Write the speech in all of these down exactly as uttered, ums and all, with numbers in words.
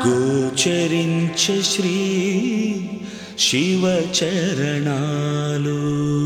గోచరించే శ్రీ శివ చరణాలు.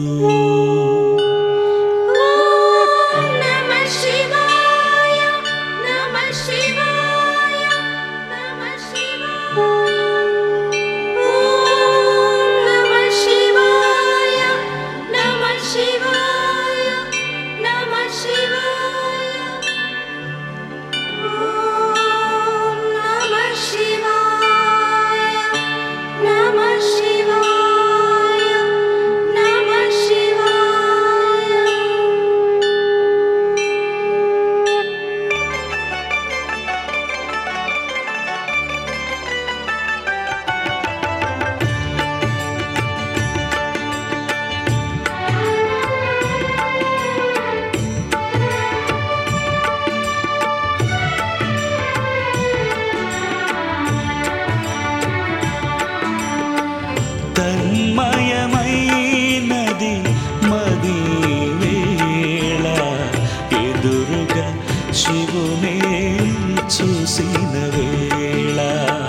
తన్మయమైనది మది వేళ ఎదురుగా శివునే చూసిన వేళ.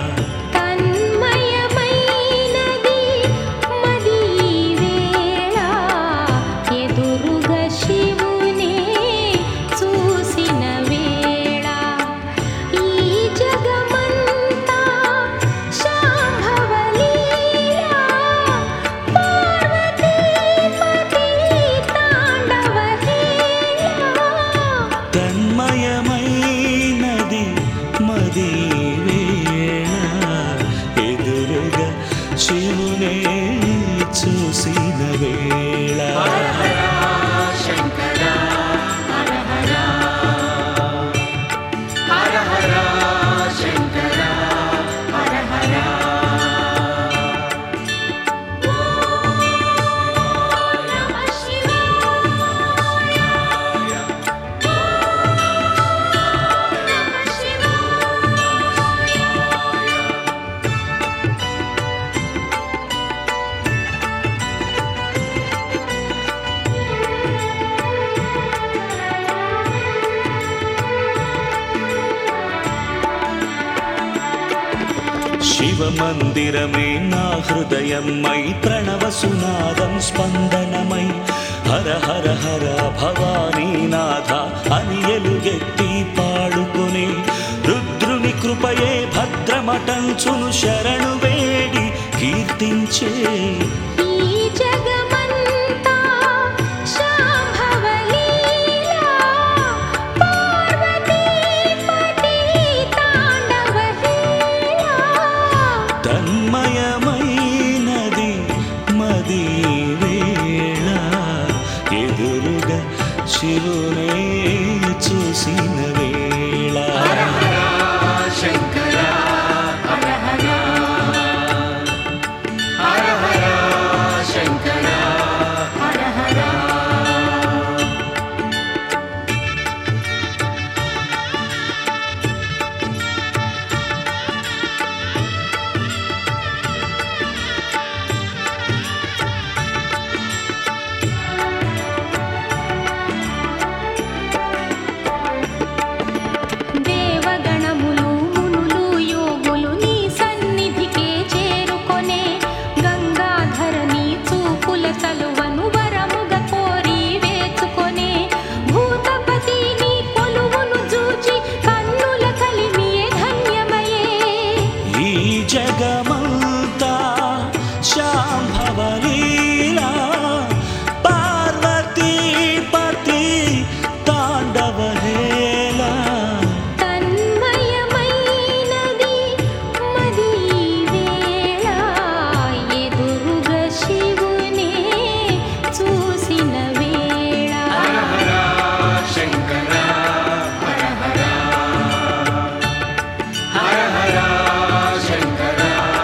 తన్మయమైనది మది వేళ ఎదురుగా శివునే చూసిన వేళ. ఈ జగమంతా శాంభవలీలా పార్వతీపతి తాండవ హేళా. తన్మయమైనది మది వేళ ఎదురుగా శివునే చూసిన వేళ. శివ మందిరమే నా హృదయమై ప్రణవ సునాదం స్పందనమై హర హర హర భవానీనాథ అని ఎలుగెత్తి పాడుకునే రుద్రుని కృపయే భద్రమటంచును శరణు వేడి కీర్తించే. ఈ జగమంతా శాంభవలీలా పార్వతీపతి తాండవ హేళా. తన్మయమైనది మది వేళ ఎదురుగా శివునే చూసిన వేళ. దేవగణములు మునులు యోగులు నీ సన్నిధికే చేరుకొనే గంగాధరని చూపుల చలువను వరముగా కోరి వేచుకొనే భూతపతి నీ కొలువును చూచి కన్నుల కలిమియే ధన్యమయే. ఈ జగమంతా శాంభవలీలా పార్వతీపతి తాండవ హేళా. తన్మయమైనది మది వేళ ఎదురుగా శివునే చూసిన వేళ. హర హర శంకర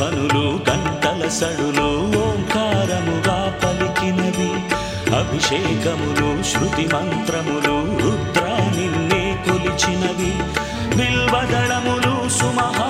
ధ్వనులు గంటల సడులు ఓంకారముగా పలికినవి అభిషేకములు శృతి మంత్రములు రుద్రా నిన్నే కొలిచినవి బిల్వదళములు సుమహ